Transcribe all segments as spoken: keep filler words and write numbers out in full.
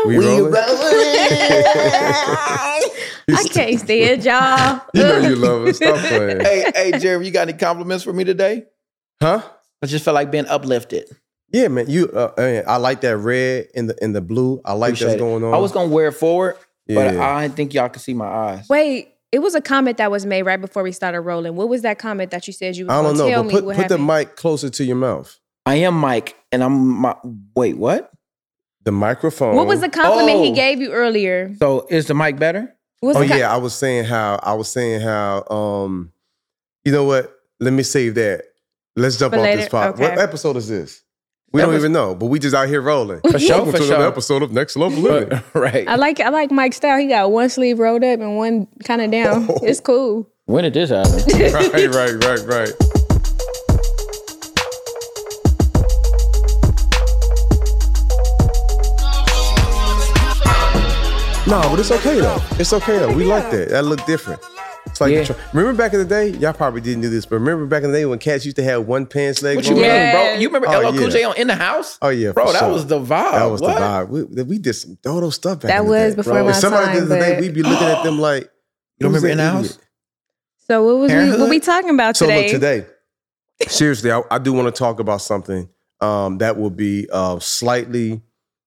We, we rolling? I can't stand y'all. You know you love us. Stop playing. Hey, hey, Jeremy, you got any compliments for me today? Huh? I just felt like being uplifted. Yeah, man. You, uh, I like that red and the and the blue. I like Appreciate that's it. going on. I was gonna wear it forward, Yeah. but I didn't think y'all could see my eyes. Wait, it was a comment that was made right before we started rolling. What was that comment that you said you were I going don't to know, tell but me put, what put the happened? mic closer to your mouth. I am Mike, and I'm my. Wait, what? The microphone. What was the compliment he Oh. gave you earlier? So is the mic better? What was Oh the co- yeah, I was saying how I was saying how um, you know what? Let me save that. Let's jump For off later? this part. Okay. What episode is this? We That don't was- even know, but we just out here rolling. For sure, Welcome for to sure. another episode of Next Level Living. Right. I like I like Mike's style. He got one sleeve rolled up and one kind of down. Oh. It's cool. When did this happen? right, right, right, right. No, but it's okay though. It's okay though. We like that. That look different. It's like Yeah. remember back in the day. Y'all probably didn't do this, but remember back in the day when cats used to have one pants leg. What you on? mean, Yeah. bro? You remember Oh, L L Cool yeah. J on In the House? Oh yeah, Bro, for that sure. was the vibe. That was What? the vibe. We, we did some dodo stuff back That in the was day. before Bro, my If somebody time. did the day, but- we'd be looking at them like, You don't "Who's remember that In the idiot?" House? So what was we, Parenthood? what we talking about So today? look, today, seriously, I, I do want to talk about something um, that will be uh, slightly,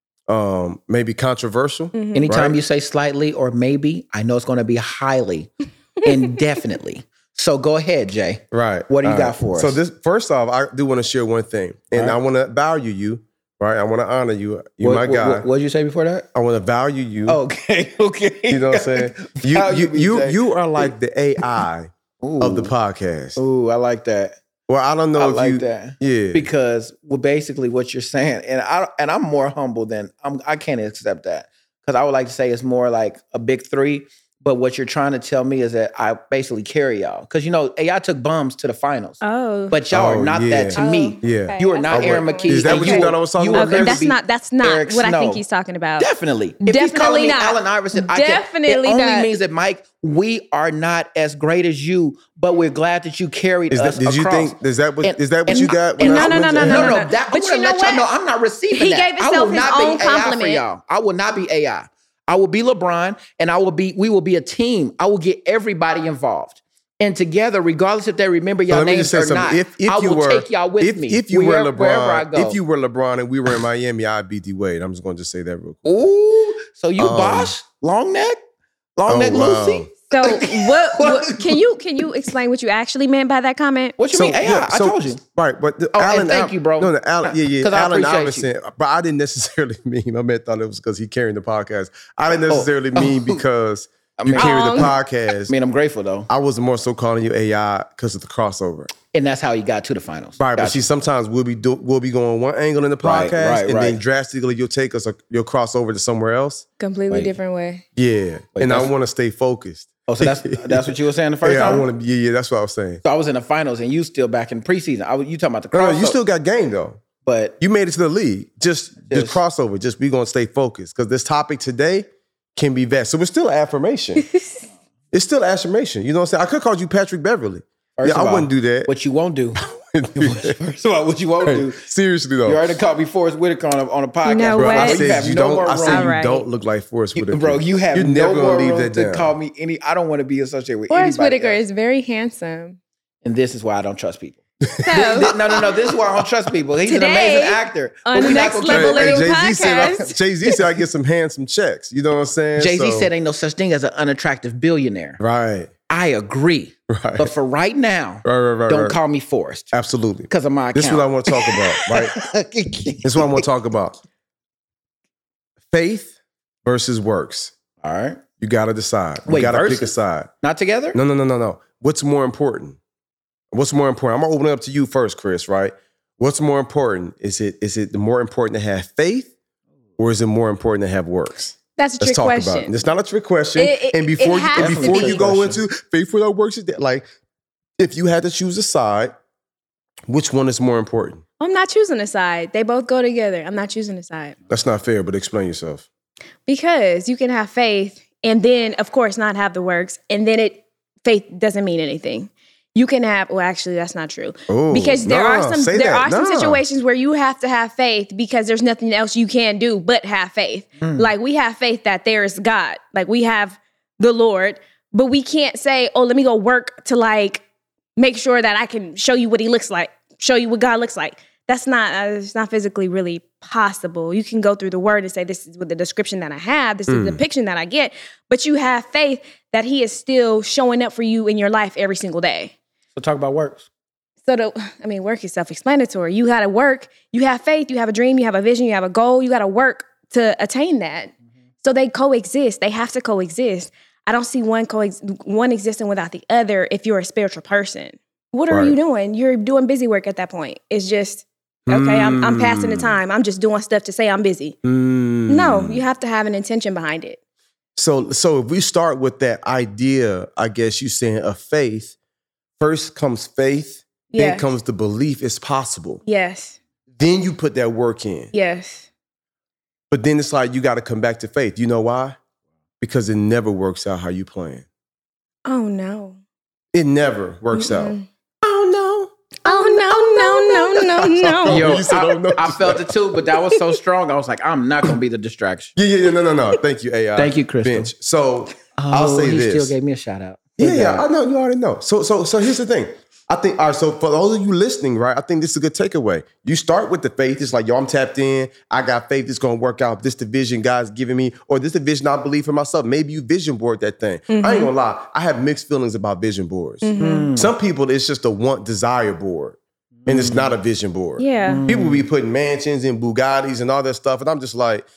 um, maybe controversial. Mhm. Anytime Right. you say slightly or maybe, I know it's going to be highly and definitely. So go ahead, Jay. Right. What do you All got right. for So us? this, first off, I do want to share one thing, and All right. I want to value you. Right. I want to honor you. You what, my what- guy. What, what did you say before that? I want to value you. Okay, okay. You know what I'm saying? You Value you me, you, Jay. you are like the A I Ooh. of the podcast. Ooh, I like that. Well, I don't know I if like you. that. Yeah. Because well, basically what you're saying, and I and I'm more humble than I'm. I can't accept that because I would like to say it's more like a big three. But what you're trying to tell me is that I basically carry y'all because you know A I took bums to the finals, Oh. but y'all Oh, are not yeah. that to me. Yeah. okay. You are not Oh, Aaron wait. McKee. Is that and what you will- thought I was talking will about? Okay, never that's be not that's not Eric what I think Snow. he's talking about. Definitely. If he's Definitely calling me not. Allen Iverson, I can, Definitely it only not. means that, Mike, we are not as great as you, but we're glad that you carried Is us that, did you across. think is that what And- is that what and- you got? and when I no, no, went no, to no, No, Harvard? no, no. that, But I'm gonna you know let y'all what? know I'm not receiving He that. gave I himself will his not own be A I for compliment. y'all. I will not be A I. I will be LeBron, and I will be. We will be a team. I will get everybody involved, and together, regardless if they remember So y'all let me names just say or something. not, If, if I you will were, take y'all with if, me. if you where- were wherever I LeBron, go. if you were LeBron and we were in Miami, I'd beat D Wade. I'm just going to just say that real quick. Ooh, so you Um, Bosch, long neck, long oh, neck wow. Lucy. So what, what can you can you explain what you actually meant by that comment? What you So, mean? A I, yeah, I so- told you. Right, but the Oh, and Allen, thank you, bro. No, the Allen, yeah, yeah, 'Cause I Allen appreciate Iverson. But I didn't necessarily mean. My man thought it was because he carried the podcast. I didn't Oh. necessarily mean because I you mean, carried Um, the podcast. I mean, I'm grateful though, I was more so calling you A I because of the crossover. and that's how you got to the finals. Right, but Gotcha. see, sometimes we'll be do, we'll be going one angle in the Right, podcast, right, and then right. drastically you'll take us, you'll cross over to somewhere else. Completely Wait. different way. Yeah, Wait, and I that's- want to stay focused. Oh, so that's that's what you were saying the first yeah, time. I want to. Yeah, yeah, that's what I was saying. So I was in the finals, and you still back in preseason. I was, you talking about the No, crossover? no, you still got game though. but You made it to the league. Just, just, Just- crossover. Just we gonna stay focused because this topic today can be vast. So it's still affirmation. It's still affirmation. You know what I'm saying? I could call you Patrick Beverly. First yeah, of I all, wouldn't do that. what you won't do. First of all, what you won't do. Seriously though, You already called me Forrest Whitaker on a, on a podcast, You know bro. what? I You said have you no don't. more I room. said you Alright. don't look like Forrest You- Whitaker, bro, you have You're no never more gonna leave room that to down. call me any. I don't want to be associated with Forrest anybody Whitaker else. is very handsome. And this is why I don't trust people. So no, no, no. This is why I don't trust people. He's Today, an amazing actor. on but the we not Next gonna Level keep it- Living Jay Z said, I, podcast. Jay Z said I get some handsome checks. You know what I'm saying? Jay Z So- said ain't no such thing as an unattractive billionaire. right, I agree. right, But for right now, right, right, right. don't right. call me Forrest Absolutely. because of my account. This is what I want to talk about. Right. This is what I want to talk about. Faith versus works. All right. You got to decide. You Wait, got to pick a versus? side. Not together? No, no, no, no, no. What's more important? What's more important? I'm gonna open it up to you first, Chris. Right? What's more important? Is it is it more important to have faith, or is it more important to have works? that's a Let's trick talk question. about it. It's not a trick question. It- it- and it before you has and to before be. you go Question. into faith without works, is that like if you had to choose a side, which one is more important? I'm not choosing a side. They both go together. I'm not choosing a side. That's not fair. But explain yourself. Because you can have faith and then, of course, not have the works, and then it faith doesn't mean anything. You can have, well, actually, that's not true. Ooh, because there nah, are some say there that. are some Nah. situations where you have to have faith because there's nothing else you can do but have faith. Mm. Like we have faith that there is God. Like we have the Lord, but we can't say, oh, let me go work to like make sure that I can show you what he looks like, show you what God looks like. That's not, uh, it's not physically really possible. You can go through the word and say, this is what the description that I have, this is the depiction that I get, but you have faith that he is still showing up for you in your life every single day. So talk about works. So the, I mean, work is self-explanatory. You got to work, you have faith, you have a dream, you have a vision, you have a goal, you got to work to attain that. Mm-hmm. So they coexist. They have to coexist. I don't see one coex- one existing without the other if you're a spiritual person. What are Right. you doing? You're doing busy work at that point. It's just, okay, I'm, I'm passing the time. I'm just doing stuff to say I'm busy. Mm. No, you have to have an intention behind it. So, so if we start with that idea, I guess you saying of faith, first comes faith, then Yes. comes the belief it's possible. Yes. Then you put that work in. Yes. But then it's like you got to come back to faith. You know why? Because it never works out how you plan. Oh, no. It never works out. Mm-mm. Oh no. Oh, no, no, no, no, no. Yo, You said, I, "Oh, no." I felt it too, but that was so strong. I was like, I'm not gonna be the distraction. Yeah, yeah, yeah. No, no, no. Thank you, A I. Thank you, Crystal. Bench. So Oh, I'll say he this. still gave me a shout out. Yeah, Good yeah, job. I know. You already know. So, so, so here's the thing. I think, all right, so for those of you listening, right, I think this is a good takeaway. You start with the faith. It's like, yo, I'm tapped in. I got faith. It's going to work out. This the vision God's giving me, or this the vision I believe for myself. Maybe you vision board that thing. I ain't going to lie. I have mixed feelings about vision boards. Mm. Some people, it's just a want desire board, and it's not a vision board. Yeah. People be putting mansions and Bugattis and all that stuff, and I'm just like,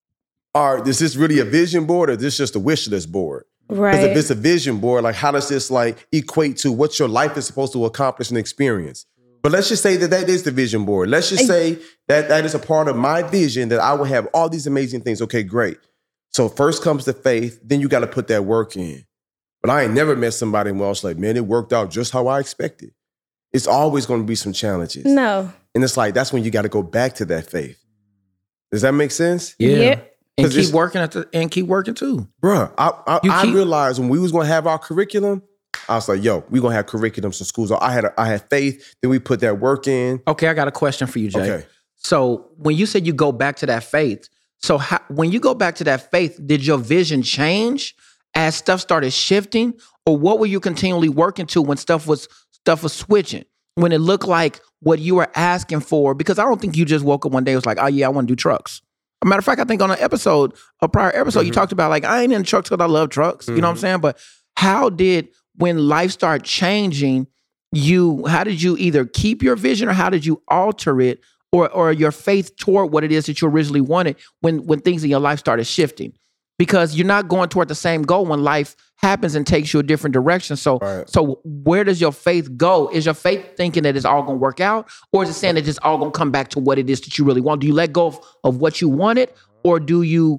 all right, is this really a vision board, or is this just a wish list board? Because if Right. it's a vision board, like how does this like equate to what your life is supposed to accomplish and experience? But let's just say that that is the vision board. Let's just say that that is a part of my vision that I will have all these amazing things. Okay, great. So first comes the faith, then you got to put that work in. But I ain't never met somebody who else like, man, it worked out just how I expected. It's always going to be some challenges. No. And it's like, that's when you got to go back to that faith. Does that make sense? Yeah. Yep. And 'Cause keep it's- working at the, and keep working too. Bruh, I, I, You I keep- realized when we was going to have our curriculum, I was like, yo, we going to have curriculums in schools. I had a, I had faith. Then we put that work in. Okay, I got a question for you, Jay. Okay. So when you said you go back to that faith, so how, when you go back to that faith, did your vision change as stuff started shifting, or what were you continually working to when stuff was stuff was switching? When it looked like what you were asking for? Because I don't think you just woke up one day and was like, oh yeah, I want to do trucks. A matter of fact, I think on an episode, a prior episode, you talked about like, I ain't in trucks because I love trucks. You know what I'm saying? But how did, when life started changing, you, how did you either keep your vision or how did you alter it, or or your faith toward what it is that you originally wanted when when things in your life started shifting? Because you're not going toward the same goal when life happens and takes you a different direction. So, Right. so where does your faith go? Is your faith thinking that it's all going to work out, or is it saying that it's all going to come back to what it is that you really want? Do you let go of, of what you wanted, or do you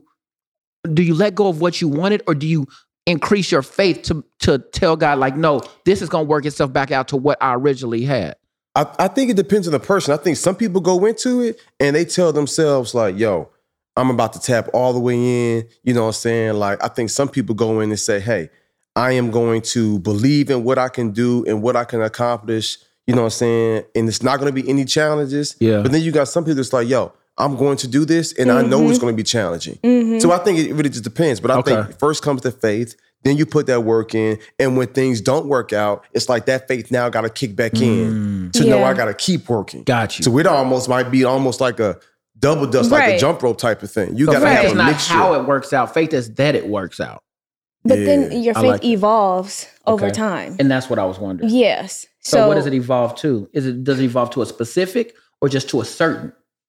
do you let go of what you wanted, or do you increase your faith to to tell God like, no, this is going to work itself back out to what I originally had? I, I think it depends on the person. I think some people go into it and they tell themselves like, yo, I'm about to tap all the way in. You know what I'm saying? Like, I think some people go in and say, hey, I am going to believe in what I can do and what I can accomplish. You know what I'm saying? And it's not going to be any challenges. Yeah. But then you got some people that's like, yo, I'm going to do this and I know it's going to be challenging. So I think it really just depends. But I Okay. think first comes the faith. Then you put that work in. And when things don't work out, it's like that faith now got to kick back in to know Yeah. I got to keep working. Got you. So it almost might be almost like a double dust, like a Right. jump rope type of thing. You So got to faith have is a not mixture. how it works out. Faith is that it works out. But Yeah, then your I faith like that. evolves over Okay. time. And that's what I was wondering. Yes. So, So, what does it evolve to? Is it does it evolve to a specific or just to a certain?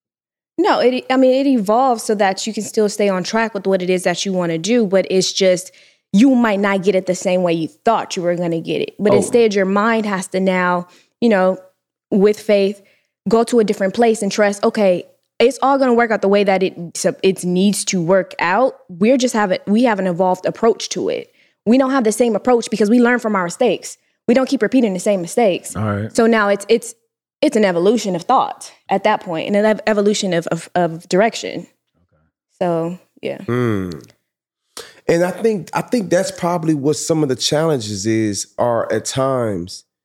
No, it. I mean, it evolves so that you can still stay on track with what it is that you want to do. But it's just you might not get it the same way you thought you were going to get it. But Oh. instead, your mind has to now, you know, with faith, go to a different place and trust. Okay, it's all going to work out the way that it it needs to work out. We're just have it. We have an evolved approach to it. We don't have the same approach because we learn from our mistakes. We don't keep repeating the same mistakes. All right. So now it's it's it's an evolution of thought at that point, and an ev- evolution of, of of direction. Okay. So yeah, Mm. And I think I think that's probably what some of the challenges is are at times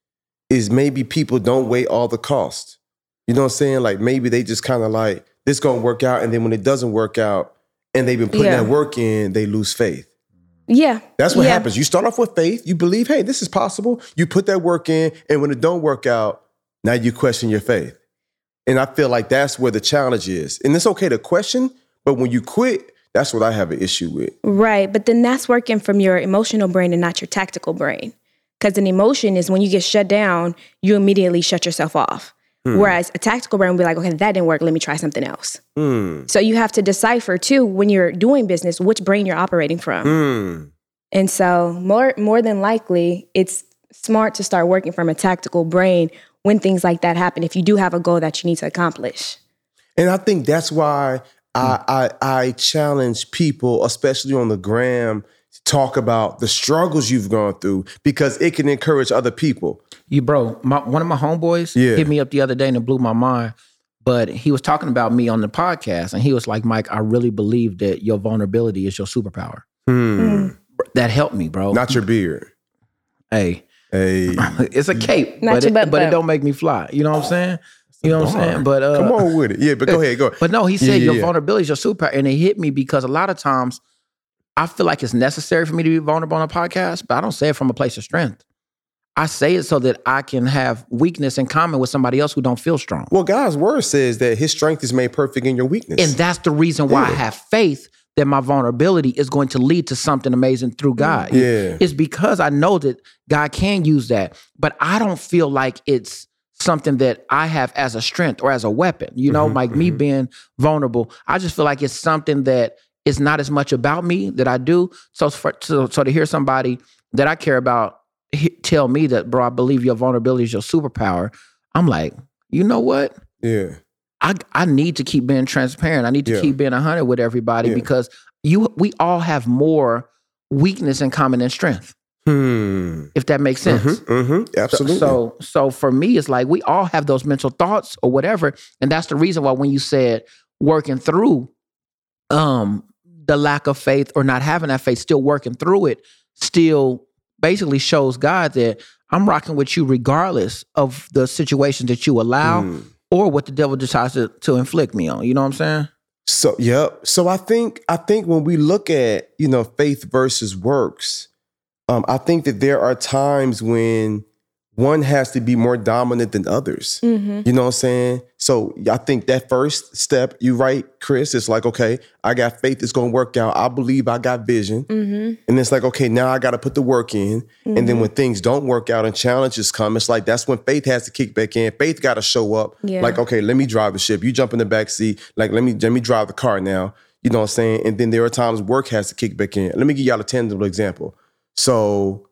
is maybe people don't weigh all the cost. You know what I'm saying? Like maybe they just kind of like, this gonna work out. And then when it doesn't work out and they've been putting Yeah. that work in, they lose faith. Yeah. That's what yeah. happens. You start off with faith. You believe, hey, this is possible. You put that work in. And when it don't work out, now you question your faith. And I feel like that's where the challenge is. And it's okay to question, but when you quit, that's what I have an issue with. Right. But then that's working from your emotional brain and not your tactical brain. Because an emotion is when you get shut down, you immediately shut yourself off. Hmm. Whereas a tactical brain will be like, okay, that didn't work. Let me try something else. Hmm. So you have to decipher too, when you're doing business, which brain you're operating from. Hmm. And so more, more than likely, it's smart to start working from a tactical brain when things like that happen, if you do have a goal that you need to accomplish. And I think that's why I, I, I challenge people, especially on the gram, to talk about the struggles you've gone through because it can encourage other people. You, bro, my, one of my homeboys yeah. hit me up the other day and it blew my mind. But he was talking about me on the podcast and he was like, Mike, I really believe that your vulnerability is your superpower. Hmm. Mm. That helped me, bro. Not your beard. Hey. Hey. It's a cape, Not but, your it, butt but it bump. don't make me fly. You know what I'm saying? You know what I'm saying? But uh, come on with it. Yeah, but go ahead, go ahead. But no, he said yeah, your yeah. vulnerability is your superpower. And it hit me because a lot of times I feel like it's necessary for me to be vulnerable on a podcast, but I don't say it from a place of strength. I say it so that I can have weakness in common with somebody else who don't feel strong. Well, God's word says that his strength is made perfect in your weakness. And that's the reason why yeah. I have faith that my vulnerability is going to lead to something amazing through God. Yeah. It's because I know that God can use that, but I don't feel like it's something that I have as a strength or as a weapon. You know, mm-hmm, like mm-hmm. me being vulnerable. I just feel like it's something that is not as much about me that I do. So, for, so, so to hear somebody that I care about he, tell me that, bro, I believe your vulnerability is your superpower. I'm like, you know what? Yeah. I I need to keep being transparent. I need to yeah. keep being one hundred with everybody yeah. because you we all have more weakness in common than strength. Hmm. If that makes sense. Mm-hmm, mm-hmm. Absolutely. So, so so for me, it's like we all have those mental thoughts or whatever. And that's the reason why when you said working through um, the lack of faith or not having that faith, still working through it, still basically shows God that I'm rocking with you regardless of the situations that you allow. Mm. Or what the devil decides to, to inflict me on. You know what I'm saying? So, yep. So I think I think when we look at, you know, faith versus works, um, I think that there are times when one has to be more dominant than others. Mm-hmm. You know what I'm saying? So I think that first step, you right, Chris, it's like, okay, I got faith, it's going to work out. I believe I got vision. Mm-hmm. And it's like, okay, now I got to put the work in. Mm-hmm. And then when things don't work out and challenges come, it's like, that's when faith has to kick back in. Faith got to show up. Yeah. Like, okay, let me drive the ship. You jump in the back seat. Like, let me, let me drive the car now. You know what I'm saying? And then there are times work has to kick back in. Let me give y'all a tangible example. So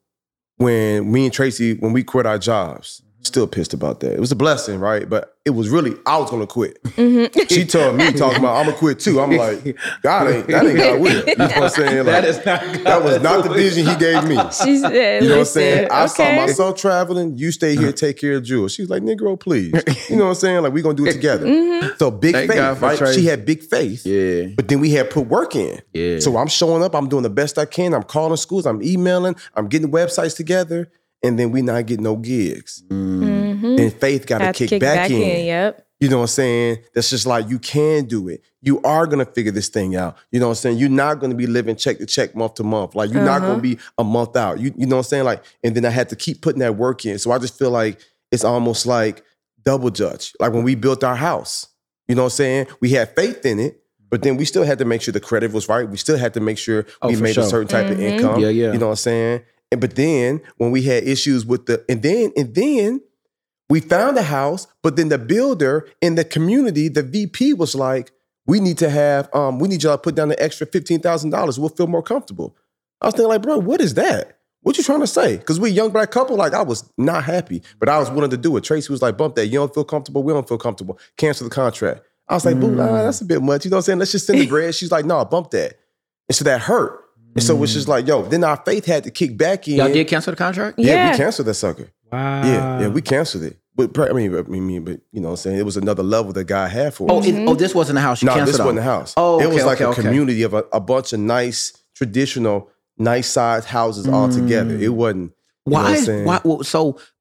when me and Tracy, when we quit our jobs, still pissed about that. It was a blessing, right? But it was really, I was going to quit. Mm-hmm. She told me, talking about, I'm going to quit too. I'm like, God ain't, that ain't God will. You know what I'm saying? Like, that is not God. That was not the vision he gave me. She said, you know what I'm saying? Okay. I saw myself traveling. You stay here, take care of Jewel. She's like, Negro, please. You know what I'm saying? Like, we're going to do it together. Mm-hmm. So big Thank faith, right? Tracy. She had big faith. Yeah. But then we had put work in. Yeah. So I'm showing up. I'm doing the best I can. I'm calling schools. I'm emailing. I'm getting websites together. And then we not getting no gigs. Mm-hmm. And faith got to kick, kick back, back in. in. Yep. You know what I'm saying? That's just like, you can do it. You are going to figure this thing out. You know what I'm saying? You're not going to be living check to check, month to month. Like, you're uh-huh. not going to be a month out. You, you know what I'm saying? Like, and then I had to keep putting that work in. So I just feel like it's almost like double judge. Like when we built our house, you know what I'm saying? We had faith in it, but then we still had to make sure the credit was right. We still had to make sure oh, we made sure. a certain type mm-hmm. of income. Yeah, yeah. You know what I'm saying? And, but then when we had issues with the, and then, and then we found a house, but then the builder in the community, the V P was like, we need to have, um, we need y'all to put down the extra fifteen thousand dollars. We'll feel more comfortable. I was thinking like, bro, what is that? What you trying to say? Because we a young black couple, like I was not happy, but I was willing to do it. Tracy was like, bump that. You don't feel comfortable? We don't feel comfortable. Cancel the contract. I was like, mm. boo, nah, that's a bit much. You know what I'm saying? Let's just send the bread. She's like, no, nah, bump that. And so that hurt. And so it's just like, yo, then our faith had to kick back in. Y'all did cancel the contract? Yeah, yeah. we canceled that sucker. Wow. Yeah, yeah, we canceled it. But I mean, I mean, but you know what I'm saying? It was another level that God had for us. Oh, it, oh this wasn't the house you no, canceled this on. wasn't the house. Oh, okay, it was like okay, a okay. community of a, a bunch of nice, traditional, nice sized houses mm. all together. It wasn't, you why, know what I'm saying? Why, well, so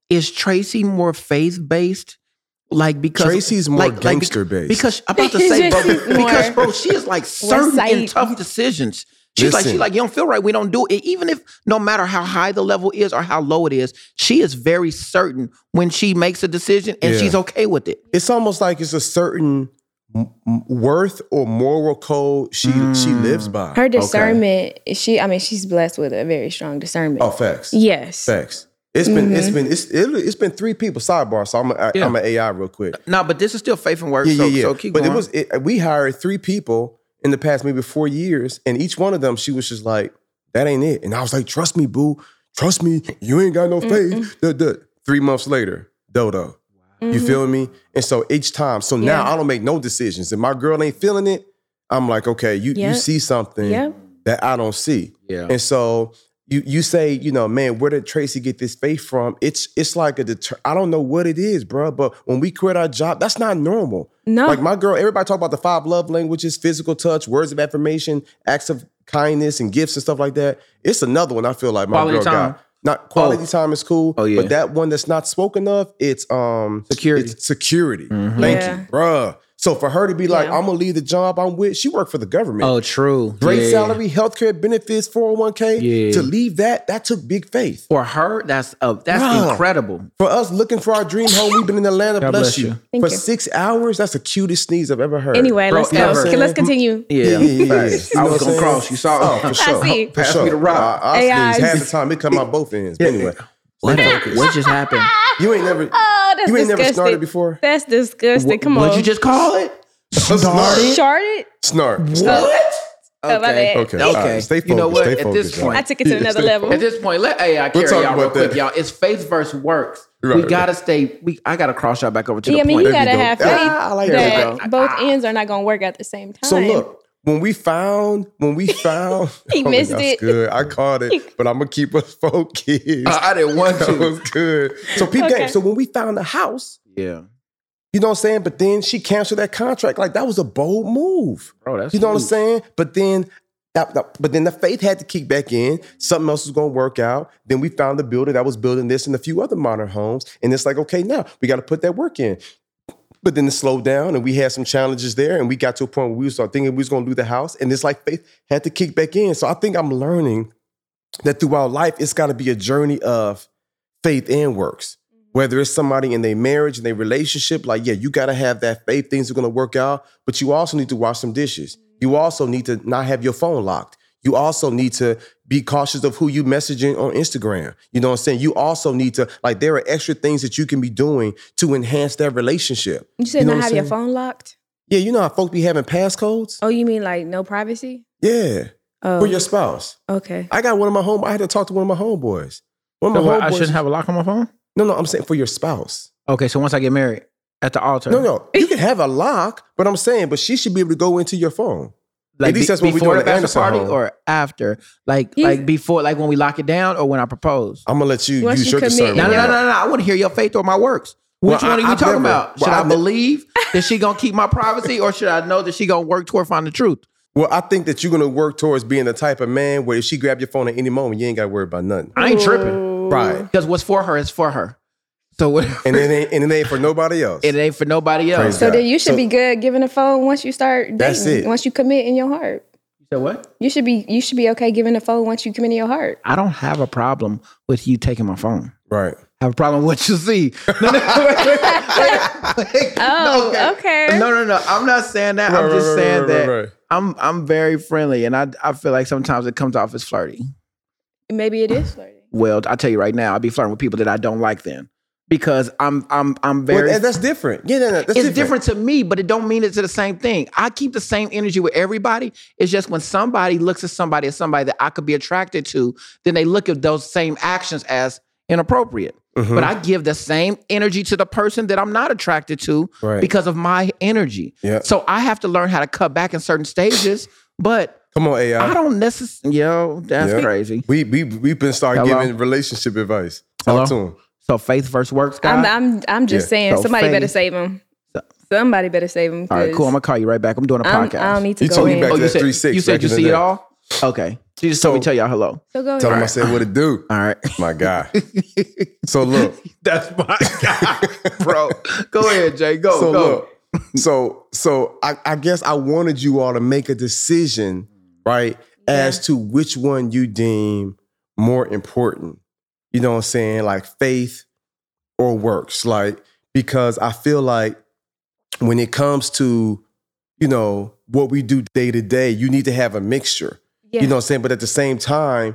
is Tracy more faith based? Like because Tracy's more like, like, gangster based. Because I'm about to say, bro, She's because more bro, she is like certain in West tough Side. decisions. She's like, Listen. she's like, you don't feel right, we don't do it. Even if no matter how high the level is or how low it is, she is very certain when she makes a decision and Yeah. she's okay with it. It's almost like it's a certain m- m- worth or moral code she she lives by. Her discernment, she, I mean, she's blessed with a very strong discernment. Oh, facts. Yes. Facts. It's been it's been it's it, it's been three people. Sidebar. So I'm a, Yeah. I'm an A I real quick. No, but this is still faith and work. Yeah, so, yeah, yeah. so keep but going. it was it, we hired three people in the past maybe four years, and each one of them she was just like, "That ain't it." And I was like, "Trust me, boo. Trust me. You ain't got no faith." Duh, duh. Three months later, dodo. You feel me? And so each time, so now Yeah. I don't make no decisions. If my girl ain't feeling it, I'm like, okay, you Yeah. you see something Yeah. that I don't see. Yeah. And so you you say, you know, man, where did Tracy get this faith from? It's it's like a deter- I don't know what it is, bro. But when we quit our job, that's not normal. No. Like my girl, everybody talk about the five love languages: physical touch, words of affirmation, acts of kindness, and gifts and stuff like that. It's another one I feel like my Quality girl time. got. Not quality Oh. time is cool, Oh, yeah. but that one that's not spoken of, it's um Security. It's security. Mhm. Thank Yeah. you, bruh. So for her to be like, Yeah. I'm gonna leave the job I'm with, she worked for the government. Oh, true. Great Yeah. salary, healthcare benefits, four oh one k. Yeah. To leave that, that took big faith. For her, that's uh, that's Bruh. incredible. For us looking for our dream home, we've been in Atlanta, God bless, bless you. you. Thank for you. six hours, that's the cutest sneeze I've ever heard. Anyway, Bro, let's you know go. what I'm Okay, let's saying? continue. Yeah, Yeah, yeah, yeah. Facts. You I know was what gonna I'm cross. saying? You saw. Oh, for sure. see. For Pass sure. me the rock. Our, our A Is. sneeze, half the time, it come out both ends. But anyway, What, stay focused. what just happened? You ain't never, Oh, that's you ain't disgusting. never snorted before? That's disgusting. Come on. What'd you just call it? Snort. Sharded? Snort. What? Oh, my bad. Okay. Okay. All right, stay You know focused, what? stay At this focused, y'all. point, I took it to Yeah, another stay- level. At this point, let A I We'll carry talk y'all real about quick, that. y'all. It's faith versus works. Right, we right. gotta stay. We I gotta cross y'all back over to Yeah, I the mean, point. you There gotta we go. have faith Ah, I like that. that both ends are not going to work at the same time. So look, when we found, when we found, He oh, missed that's it. Good, I caught it, but I'm gonna keep us focused. I, I didn't want That was to. good. So peep Okay. game. So when we found the house, Yeah, you know what I'm saying? But then she canceled that contract. Like that was a bold move. bro, that's You know what I'm huge. saying? But then, that- that- but then the faith had to kick back in. Something else was going to work out. Then we found the builder that was building this and a few other modern homes. And it's like, okay, now we got to put that work in. But then it slowed down and we had some challenges there. And we got to a point where we started thinking we was going to do the house. And it's like faith had to kick back in. So I think I'm learning that throughout life, it's got to be a journey of faith and works. Whether it's somebody in their marriage and their relationship, like, yeah, you got to have that faith, things are going to work out, but you also need to wash some dishes. You also need to not have your phone locked. You also need to be cautious of who you messaging on Instagram. You know what I'm saying? You also need to, like, there are extra things that you can be doing to enhance that relationship. You said You know not what have I'm your saying? phone locked? Yeah, you know how folks be having passcodes? Oh, you mean like no privacy? Yeah, Oh, for your spouse. okay. I got one of my home, I had to talk to one of my homeboys. One of So my what, I homeboys. shouldn't have a lock on my phone. No, no, I'm saying for your spouse. Okay, so once I get married at the altar, No, no, you can have a lock, but I'm saying, but she should be able to go into your phone. like At least be- that's what we before do at the the bachelor Anderson party home. or after, like He's- like before, like when we lock it down or when I propose. I'm gonna let you Once use you your commit, discernment. No, no, Yeah. no, no, no. I want to hear your faith or my works. Which Well, one I- are you I've talking never- about? Should well, I I've ne- believe that she gonna keep my privacy, or should I know that she gonna work toward finding the truth? Well, I think that you're gonna work towards being the type of man where if she grab your phone at any moment, you ain't gotta worry about nothing. I ain't tripping Right. because what's for her is for her. So whatever. And it ain't and it ain't for nobody else. It ain't for nobody else. Praise So God. then you should So- be good giving a phone once you start dating. That's it. Once you commit in your heart. You said what? You should be you should be okay giving a phone once you commit in your heart. I don't have a problem with you taking my phone. Right. I have a problem with what you see. No, no, wait, wait, wait, wait. Oh, No, okay. No, no, no. I'm not saying that. Right, I'm right, just right, saying right, that right, right. I'm I'm very friendly, and I I feel like sometimes it comes off as flirty. Maybe it is flirty. Well, I tell you right now, I be flirting with people that I don't like then because I'm I'm I'm very. Well, and that's different. Yeah, no, no, that's it's different. different to me, but it don't mean it's the same thing. I keep the same energy with everybody. It's just when somebody looks at somebody as somebody that I could be attracted to, then they look at those same actions as inappropriate. Mhm. But I give the same energy to the person that I'm not attracted to Right. because of my energy. Yeah. So I have to learn how to cut back in certain stages, but Come on, A I. I don't necessarily, yo, that's Yeah. crazy. We we we've been starting Hello? giving relationship advice. Talk to him. So faith versus works, I'm guys. I'm I'm just Yeah. saying So somebody better faith- save him. So- Somebody better save him. All right, cool. I'm gonna call you right back. I'm doing a I'm, podcast. I don't need to He go told you in. back Oh, to you that said three six you said back you in the see day. it all? Okay. She just So- told me tell y'all hello. So go Tell him I ahead. said what it do. All right. My guy. So look. That's my guy, bro. Go ahead, Jay. Go, So go. look. So so I, I guess I wanted you all to make a decision, right, as to which one you deem more important. You know what I'm saying? Like faith or works. Like, because I feel like when it comes to, you know, what we do day to day, you need to have a mixture. Yeah. You know what I'm saying? But at the same time,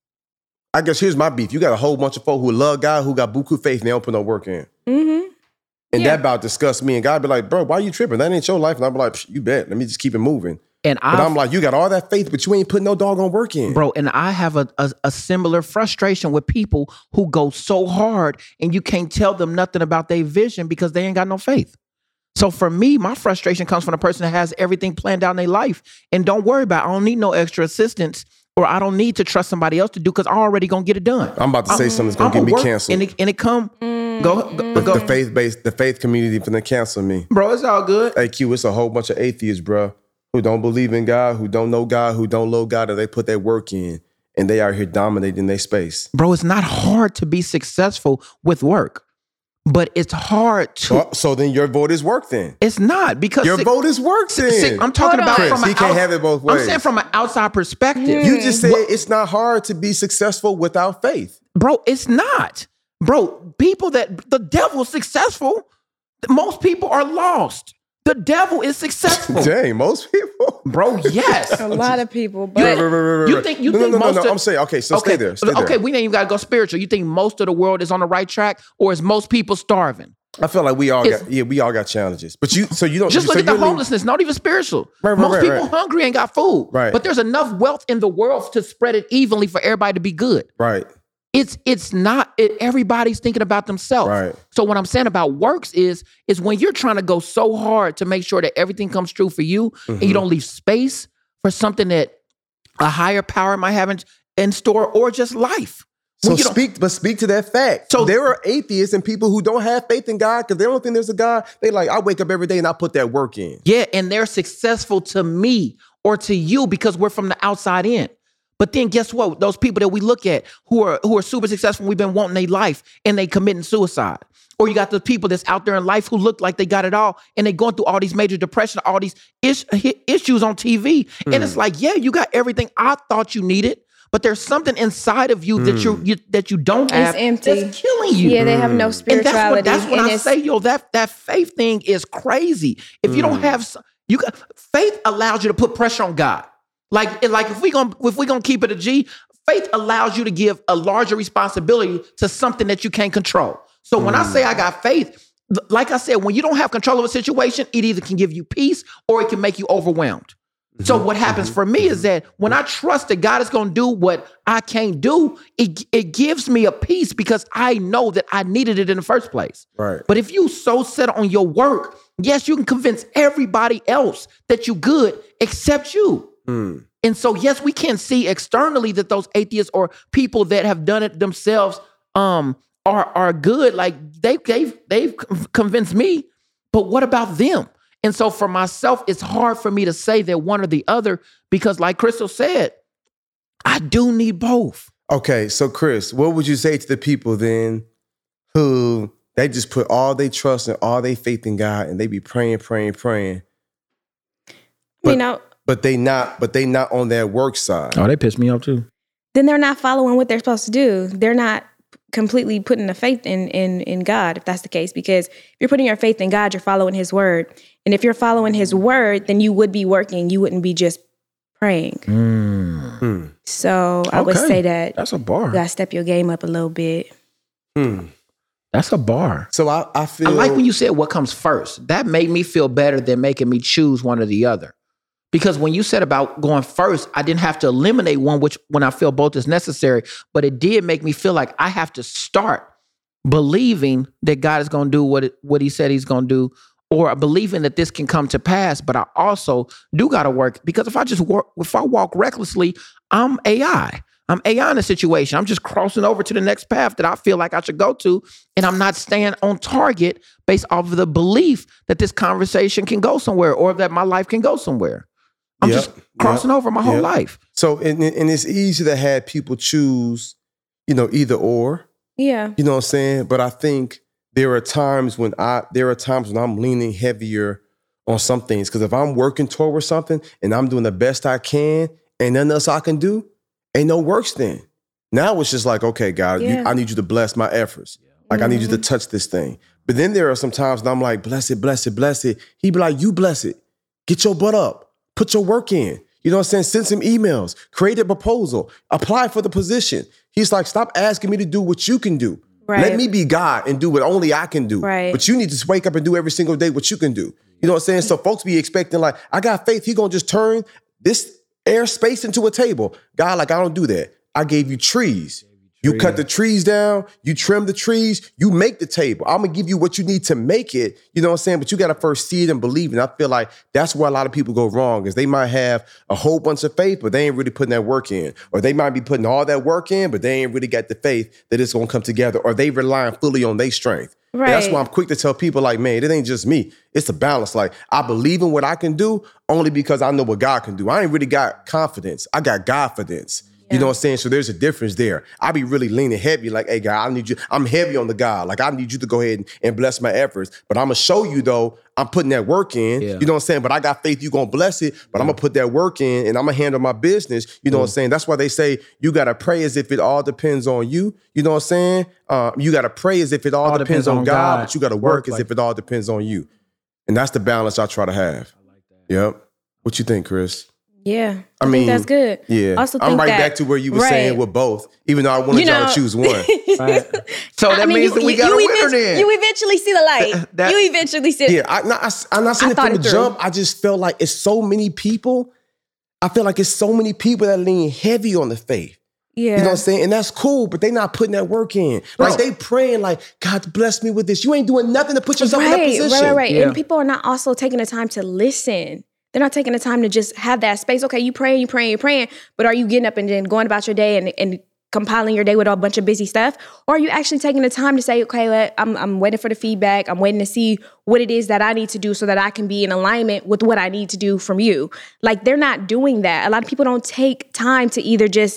I guess here's my beef. You got a whole bunch of folk who love God, who got buku faith, and they don't put no work in. Mm-hmm. And Yeah. that about disgusts me. And God be like, bro, why you tripping? That ain't your life. And I'm like, you bet. Let me just keep it moving. And But I, I'm like, you got all that faith, but you ain't putting no doggone work in. bro, and I have a, a a similar frustration with people who go so hard and you can't tell them nothing about their vision because they ain't got no faith. So for me, my frustration comes from the person that has everything planned out in their life and don't worry about it. I don't need no extra assistance, or I don't need to trust somebody else to do because I'm already gonna get it done. I'm about to say something that's going to I'ma get me work, canceled. And it, and it come, Mm. go, go, the, go. the faith-based, the faith community finna cancel me. Bro, it's all good. Hey, Q, it's a whole bunch of atheists, bro, who don't believe in God, who don't know God, who don't love God, and they put their work in, and they are here dominating their space. Bro, it's not hard to be successful with work, but it's hard to. So, so then your vote is work then. It's not because Your si- vote is work then. si- I'm talking Hold about on. from Chris, an he can't outs- have it both I'm ways. saying from an outside perspective. You just said it's not hard to be successful without faith. Bro, it's not. Bro, people that the devil's successful, most people are lost. The devil is successful. Dang, most people. Bro, yes. A lot of people, Right, but right, right, right, You right. think- you no, think no, no, most no, of- no. I'm saying, okay, so okay, stay there. Stay there. okay, we ain't even gotta go spiritual. You think most of the world is on the right track, or is most people starving? I feel like we all It's- got, yeah, we all got challenges. But you, so you don't Just so look at the you mean- homelessness, not even spiritual. Right, right, most right, people right. hungry ain't got food. Right. But there's enough wealth in the world to spread it evenly for everybody to be good. Right, It's it's not it, everybody's thinking about themselves. Right. So what I'm saying about works is is when you're trying to go so hard to make sure that everything comes true for you, and Mm-hmm. you don't leave space for something that a higher power might have in, in store, or just life. So When you don't- speak, but speak to that fact. So- So there are atheists and people who don't have faith in God because they don't think there's a God. They like, I wake up every day and I put that work in. Yeah, and they're successful to me or to you because we're from the outside in. But then guess what? Those people that we look at who are who are super successful, we've been wanting their life and they committing suicide. Or you got the people that's out there in life who look like they got it all and they going through all these major depression, all these ish, issues on T V. And it's like, yeah, you got everything I thought you needed, but there's something inside of you that you, you that you don't have empty. that's killing you. yeah, they have no And spirituality. that's what, that's what and I it's- say, yo. That that faith thing is crazy. If you don't have, s- you got faith allows you to put pressure on God. Like, like if we gonna if we gonna keep it a G, faith allows you to give a larger responsibility to something that you can't control. So when I say I got faith, th- like I said, when you don't have control of a situation, it either can give you peace or it can make you overwhelmed. So what happens for me is that when I trust that God is going to do what I can't do, it, it gives me a peace because I know that I needed it in the first place. Right. But if you so set on your work, yes, you can convince everybody else that you good except you. Mm. And so, yes, we can see externally that those atheists or people that have done it themselves um, are are good. Like they they've they've convinced me. But what about them? And so for myself, it's hard for me to say that one or the other because, like Crystal said, I do need both. Okay, so Chris, what would you say to the people then who they just put all their trust and all their faith in God and they be praying, praying, praying, you know, but they not, but they not on that work side. Oh, they pissed me off too. then they're not following what they're supposed to do. They're not completely putting the faith in in in God, if that's the case. Because if you're putting your faith in God, you're following His word. And if you're following His word, then you would be working. You wouldn't be just praying. Mm. Hmm. So I would Okay. say that That's a you bar. gotta step your game up a little bit. Hmm. That's a bar. So I, I feel I like when you said what comes first. That made me feel better than making me choose one or the other. Because when you said about going first, I didn't have to eliminate one, which when I feel both is necessary, but it did make me feel like I have to start believing that God is going to do what it, what He said He's going to do, or believing that this can come to pass. But I also do got to work because if I just work, if I walk recklessly, I'm A I. I'm A I in a situation. I'm just crossing over to the next path that I feel like I should go to, and I'm not staying on target based off of the belief that this conversation can go somewhere or that my life can go somewhere. I'm Yep, just crossing yep, over my whole yep. life. So, and, and it's easy to have people choose, you know, either or. Yeah. You know what I'm saying? But I think there are times when I there are times when I'm leaning heavier on some things. Because if I'm working toward something and I'm doing the best I can, and nothing else I can do, ain't no works then. Now it's just like, okay, God, Yeah. you, I need you to bless my efforts. Like Mm-hmm. I need you to touch this thing. But then there are some times when I'm like, bless it, bless it, bless it. He be like, you bless it. Get your butt up. Put your work in. You know what I'm saying? Send some emails. Create a proposal. Apply for the position. He's like, stop asking me to do what you can do. Right. Let me be God and do what only I can do. Right. But you need to wake up and do every single day what you can do. You know what I'm saying? So folks be expecting like, I got faith. He gonna just turn this air space into a table. God, like, I don't do that. I gave you trees. You cut the trees down, you trim the trees, you make the table. I'm gonna give you what you need to make it, you know what I'm saying? But you gotta first see it and believe it. And I feel like that's where a lot of people go wrong, is they might have a whole bunch of faith, but they ain't really putting that work in. Or they might be putting all that work in, but they ain't really got the faith that it's gonna come together. Or they relying fully on their strength. And that's Right. why I'm quick to tell people like, man, it ain't just me. It's a balance. Like, I believe in what I can do only because I know what God can do. I ain't really got confidence. I got Godfidence. You know what I'm saying? So there's a difference there. I be really leaning heavy, like, hey, God, I need you. I'm heavy on the God. Like, I need you to go ahead and, and bless my efforts. But I'm going to show you, though, I'm putting that work in. Yeah. You know what I'm saying? But I got faith you're going to bless it. But I'm going to put that work in and I'm going to handle my business. You know what I'm saying? That's why they say you got to pray as if it all depends on you. You know what I'm saying? Uh, you got to pray as if it all, All depends, depends on on God, God. but you got to Work work as like- if it all depends on you. And that's the balance I try to have. I like that. Yep. What you think, Chris? Yeah. I I, mean, think that's good. Yeah. Also I'm think right that- back to where you were right. saying with both, even though I wanted You y'all know- to choose one. Right. So that I mean, means you, that we you- got you a winner eventually, then. You eventually see the light. That- you eventually see Yeah, I, not, I, I'm not saying I it thought from it the through. jump. I just felt like it's so many people. I feel like it's so many people that lean heavy on the faith. Yeah. You know what I'm saying? And that's cool, but they not putting that work in. Like, Bro. they praying like, God bless me with this. You ain't doing nothing to put yourself in that Right, position. right, right, right. Yeah. And people are not also taking the time to listen. They're not taking the time to just have that space. Okay, you praying, you praying, you praying, but are you getting up and then going about your day and, and compiling your day with a bunch of busy stuff? Or are you actually taking the time to say, okay, let, I'm, I'm waiting for the feedback. I'm waiting to see what it is that I need to do so that I can be in alignment with what I need to do from you. Like, they're not doing that. A lot of people don't take time to either just,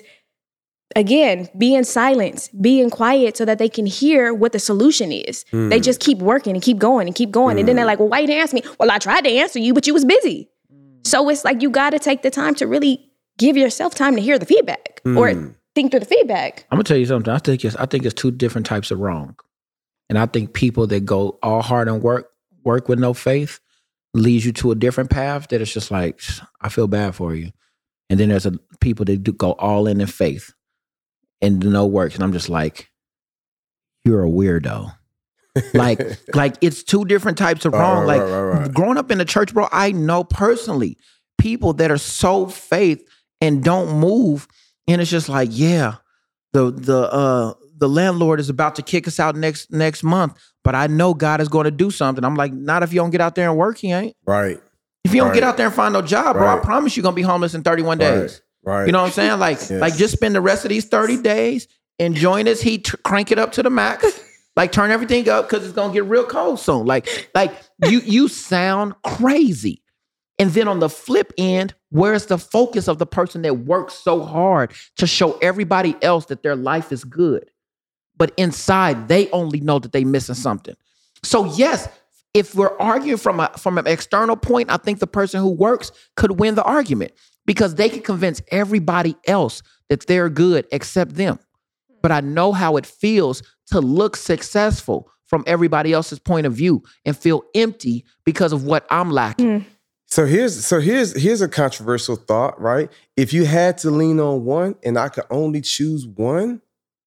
again, be in silence, be in quiet so that they can hear what the solution is. Hmm. They just keep working and keep going and keep going. And then they're like, well, why you didn't answer me? Well, I tried to answer you, but you was busy. So it's like, you got to take the time to really give yourself time to hear the feedback or think through the feedback. I'm gonna tell you something. I think it's I think it's two different types of wrong, and I think people that go all hard and work work with no faith leads you to a different path that it's just like, I feel bad for you. And then there's a people that do go all in in faith and no works, and I'm just like, you're a weirdo. like like it's two different types of Right, wrong. right, like right, right, right. growing up in the church, bro, I know personally people that are so faith and don't move. And it's just like, yeah, the the uh the landlord is about to kick us out next next month, but I know God is going to do something. I'm like, not if you don't get out there and work, he ain't. Right. If you don't Right. get out there and find no job, bro, I Right. promise you're gonna be homeless in thirty-one days. Right. Right. You know what I'm saying? Like, Yes. like just spend the rest of these thirty days enjoying this heat, tr- crank it up to the max, like turn everything up because it's gonna get real cold soon. Like, like you you sound crazy. And then on the flip end, where's the focus of the person that works so hard to show everybody else that their life is good? But inside, they only know that they missing something. So yes, if we're arguing from a from an external point, I think the person who works could win the argument because they can convince everybody else that they're good except them. But I know how it feels to look successful from everybody else's point of view and feel empty because of what I'm lacking. So here's so here's here's a controversial thought, right? If you had to lean on one and I could only choose one,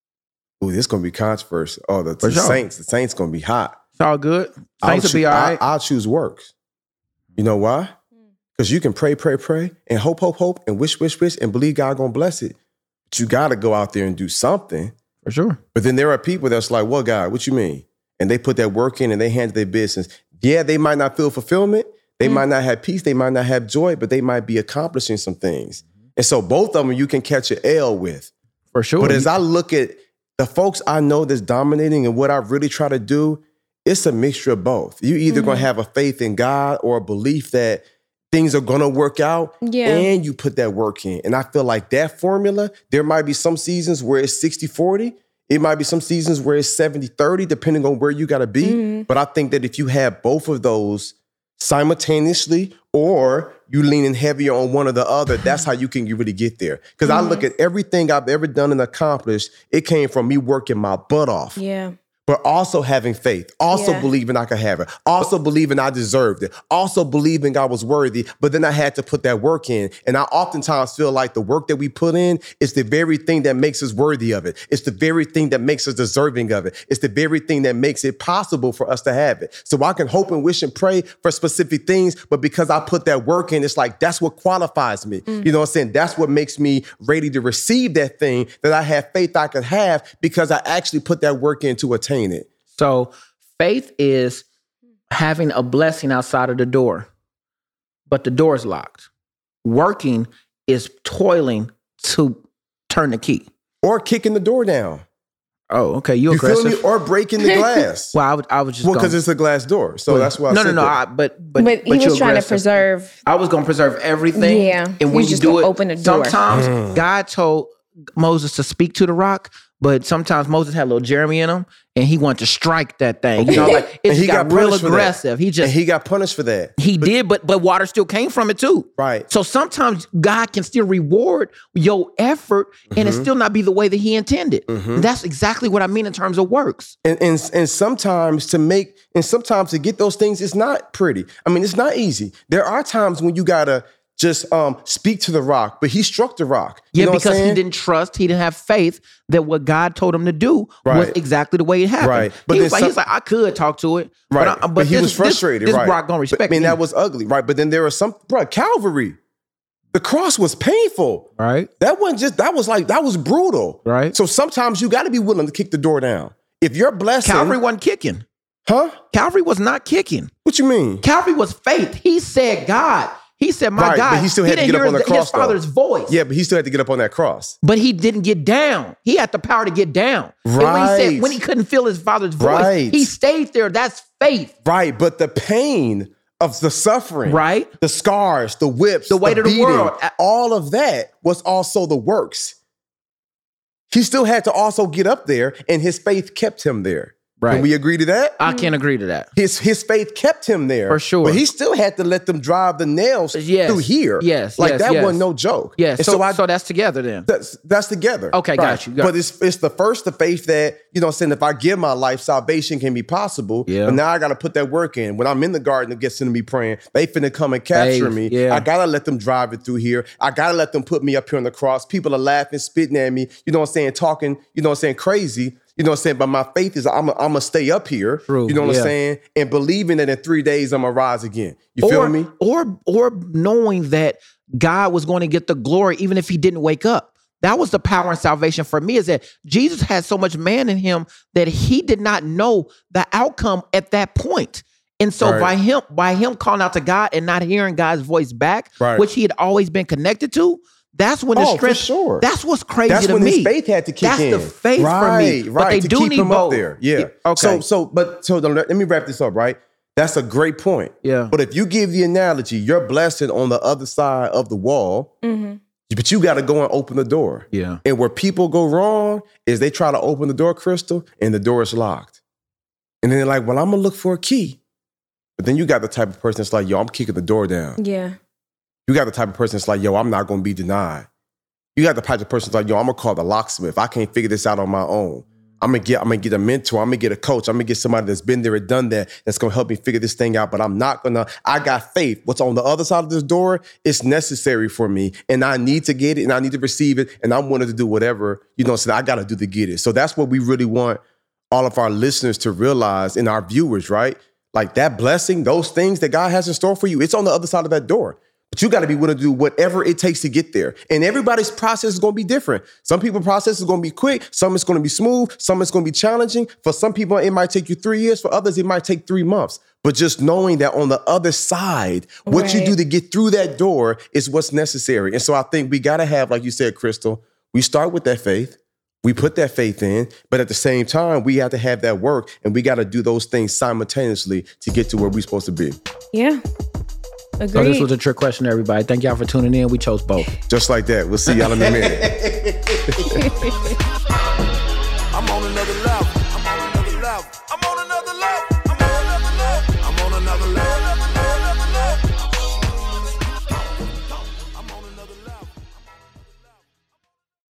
ooh, this gonna be controversial. Oh, the, the sure. Saints, the Saints gonna be hot. It's all good. I'll Things will choo- be all I- right. I'll choose works. You know why? Because you can pray, pray, pray, and hope, hope, hope, and wish, wish, wish, and believe God gonna bless it. But you gotta go out there and do something. For sure. But then there are people that's like, well, God, what you mean? And they put that work in and they handle their business. Yeah, they might not feel fulfillment. They might not have peace. They might not have joy, but they might be accomplishing some things. And so both of them you can catch an L with. For sure. But as I look at the folks I know that's dominating and what I really try to do, it's a mixture of both. You either going to have a faith in God or a belief that things are going to work out, Yeah. and you put that work in. And I feel like that formula, there might be some seasons where it's sixty forty. It might be some seasons where it's seventy thirty, depending on where you got to be. Mm-hmm. But I think that if you have both of those simultaneously, or you leaning heavier on one or the other, that's how you can really get there. Because Mm-hmm. I look at everything I've ever done and accomplished, it came from me working my butt off. Yeah. But also having faith, also Yeah. believing I could have it, also believing I deserved it, also believing I was worthy, but then I had to put that work in. And I oftentimes feel like the work that we put in is the very thing that makes us worthy of it. It's the very thing that makes us deserving of it. It's the very thing that makes it possible for us to have it. So I can hope and wish and pray for specific things, but because I put that work in, it's like, that's what qualifies me. Mm. You know what I'm saying? That's what makes me ready to receive that thing that I have faith I could have, because I actually put that work in to attain it. So faith is having a blessing outside of the door, but the door is locked. Working is toiling to turn the key. Or kicking the door down. Oh, okay. You You feel aggressive. me? Or breaking the glass. Well, I, would, I was just Well, gonna- because it's a glass door. So well, that's why I no, no, said no. that. I, but but But, he but you was trying to aggressive. preserve. I was gonna preserve everything. Yeah. And He when was you just do gonna it, open the door. sometimes Mm. God told Moses to speak to the rock, but sometimes Moses had a little Jeremy in him, and he wanted to strike that thing. You know, like it And just he got, got real punished for that. aggressive. He And just he he, got punished for that. did, but but water still came from it too. Right. So sometimes God can still reward your effort, and it Mm-hmm. still not be the way that He intended. That's exactly what I mean in terms of works. And, and and sometimes to make and sometimes to get those things, it's not pretty. I mean, it's not easy. There are times when you gotta just um, speak to the rock, but he struck the rock. You Yeah, know what I'm because he saying? didn't trust, he didn't have faith that what God told him to do was Right. exactly the way it happened. Right. But he was then like, some- he's like, I could talk to it, Right. but, I, but, But he this, was frustrated. This, this right. rock gonna respect But, I mean, me. that was ugly, right? But then there was some, bro, Calvary. The cross was painful. right. That wasn't just, that was like, that was brutal. Right. So sometimes you got to be willing to kick the door down. If you're blessing. Calvary wasn't kicking. Huh? Calvary was not kicking. What you mean? Calvary was faith. He said God. He said, my Right, God. but he still had to didn't get up hear on the his, cross, his father's though. voice. Yeah, but he still had to get up on that cross. But he didn't get down. He had the power to get down. And when he Right. said, when he couldn't feel his father's voice, Right. he stayed there. That's faith. Right, but the pain of the suffering, Right. the scars, the whips, The weight of the beating, world. all of that was also the works. He still had to also get up there, and his faith kept him there. Right. Can we agree to that? I can't agree to that. His his faith kept him there. For sure. But he still had to let them drive the nails Yes. through here. Yes, Like yes, that yes. wasn't no joke. Yeah, And so, so, I so that's together then. that's that's together. Okay, got you, got but it's it's the first the faith that, you know what I'm saying, if I give my life, salvation can be possible. Yeah. But now I gotta put that work in. When I'm in the garden of Gethsemane praying, they finna come and capture Faith, me. yeah. I gotta let them drive it through here. I gotta let them put me up here on the cross. People are laughing, spitting at me, you know what I'm saying, talking, you know what I'm saying, crazy. You know what I'm saying? But my faith is I'm going to stay up here. True, You know what yeah. I'm saying? And believing that in three days I'm going to rise again. You feel or, me? Or or knowing that God was going to get the glory even if he didn't wake up. That was the power and salvation for me, is that Jesus had so much man in him that he did not know the outcome at that point. And so Right. by him, by him calling out to God and not hearing God's voice back, Right. which he had always been connected to, that's when the Oh, for strength. sure. That's what's crazy That's to when me. his faith had to kick That's in. the faith right, for me. Right, But they to do keep need him both. up there. Yeah. Okay. So, so, but so the, let me wrap this up. Right. That's a great point. Yeah. But if you give the analogy, you're blessed on the other side of the wall, but you got to go and open the door. Yeah. And where people go wrong is they try to open the door, Crystal, and the door is locked. And then they're like, well, I'm gonna look for a key. But then you got the type of person that's like, yo, I'm kicking the door down. Yeah. You got the type of person that's like, yo, I'm not going to be denied. You got the type of person that's like, yo, I'm going to call the locksmith. I can't figure this out on my own. I'm going to get I'm going to get a mentor. I'm going to get a coach. I'm going to get somebody that's been there and done that, that's going to help me figure this thing out. But I'm not going to, I got faith. What's on the other side of this door is necessary for me. And I need to get it and I need to receive it. And I'm willing to do whatever, you know, so I got to do to get it. So that's what we really want all of our listeners to realize, and our viewers, right? Like that blessing, those things that God has in store for you, it's on the other side of that door. But you got to be willing to do whatever it takes to get there. And everybody's process is going to be different. Some people's process is going to be quick. Some it's going to be smooth. Some it's going to be challenging. For some people, it might take you three years. For others, it might take three months. But just knowing that on the other side, what you Right. do to get through that door is what's necessary. And so I think we got to have, like you said, Crystal, we start with that faith. We put that faith in, but at the same time, we have to have that work, and we got to do those things simultaneously to get to where we're supposed to be. Yeah. Agreed. So this was a trick question, everybody. Thank y'all for tuning in. We chose both. Just like that. We'll see y'all in a minute. I'm on another level.